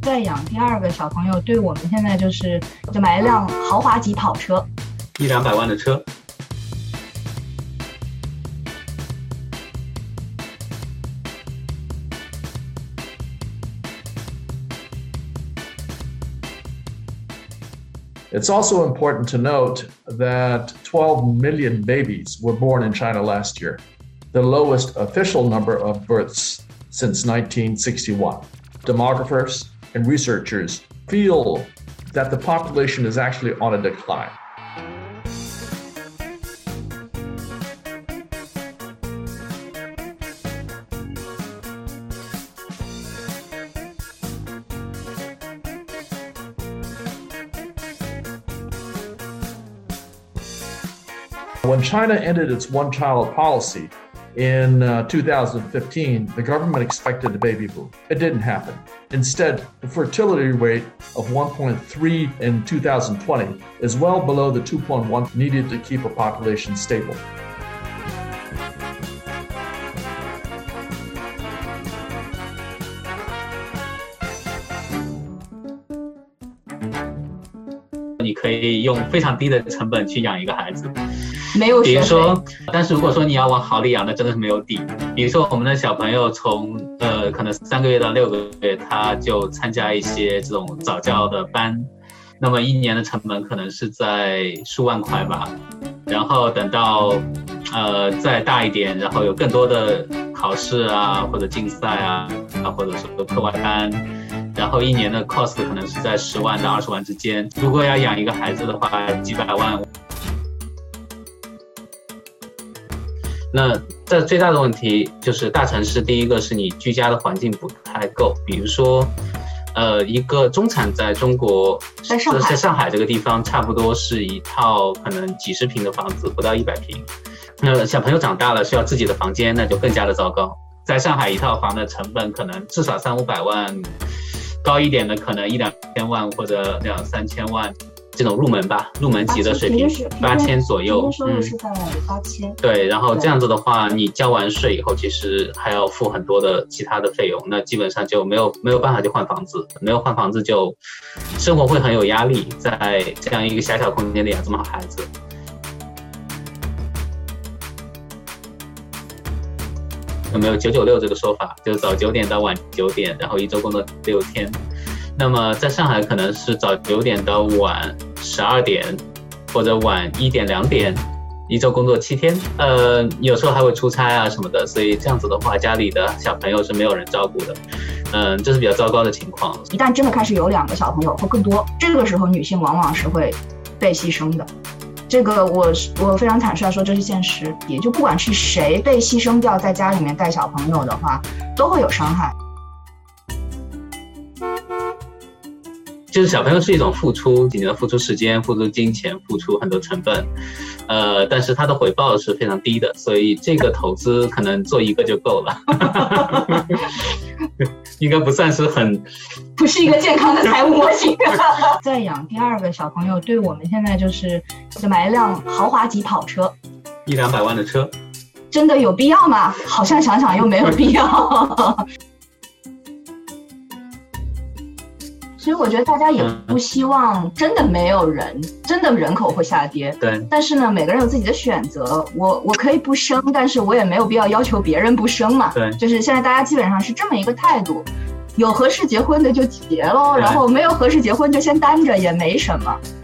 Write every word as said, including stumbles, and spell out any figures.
再养第二个小朋友，对我们现在就是就买一辆豪华级跑车， 一两百万的车。 It's also important to note that twelve million babies were born in China last year, the lowest official number of births since nineteen sixty-one. Demographers and researchers feel that the population is actually on a decline. When China ended its one-child policy in uh, two thousand fifteen, the government expected a baby boom. It didn't happen. Instead, the fertility rate of one point three in two thousand twenty is well below the two point one needed to keep a population stable. 你可以用非常低的成本去养一个孩子， 没有学费。 比如说，但是如果说你要往好里养，那真的是没有底。比如说，我们的小朋友从呃可能三个月到六个月，他就参加一些这种早教的班，那么一年的成本可能是在数万块吧。然后等到呃再大一点，然后有更多的考试啊，或者竞赛啊，或者说课外班。然后一年的 cost 可能是在十万到二十万之间。如果要养一个孩子的话，几百万。那这最大的问题就是大城市，第一个是你居家的环境不太够，比如说，呃，一个中产在中国， 在上海， 在上海这个地方，差不多是一套可能几十平的房子，不到一百平。那小朋友长大了需要自己的房间，那就更加的糟糕。在上海一套房的成本可能至少三五百万。高一点的可能一两千万或者两三千万，这种入门吧，入门级的水平八千左右。 平均收入是在八千。 对，然后这样子的话，你交完税以后，其实还要付很多的其他的费用，那基本上就没有没有办法去换房子，没有换房子就生活会很有压力，在这样一个狭小空间里养这么好孩子。有没有九九六这个说法，就是早九点到晚九点，然后一周工作六天。那么在上海可能是早九点到晚十二点，或者晚一点两点，一周工作七天。呃，有时候还会出差啊什么的，所以这样子的话，家里的小朋友是没有人照顾的。嗯，这是比较糟糕的情况。 一旦真的开始有两个小朋友或更多，这个时候女性往往是会被牺牲的。这个我我非常坦率地说，这是现实。也就不管是谁被牺牲掉，在家里面带小朋友的话，都会有伤害。 就是小朋友是一种付出，你的付出时间、付出金钱、付出很多成本，呃，但是它的回报是非常低的，所以这个投资可能做一个就够了，应该不算是很， 不是一个健康的财务模型。再养第二个小朋友，对我们现在就是就买一辆豪华级跑车， 一两百万的车， 真的有必要吗？好像想想又没有必要。所以我觉得大家也不希望真的没有人，真的人口会下跌。 对。 但是呢，每个人有自己的选择。我我可以不生，但是我也没有必要要求别人不生嘛。 对。 就是现在大家基本上是这么一个态度，有合适结婚的就结喽，然后没有合适结婚就先单着，也没什么。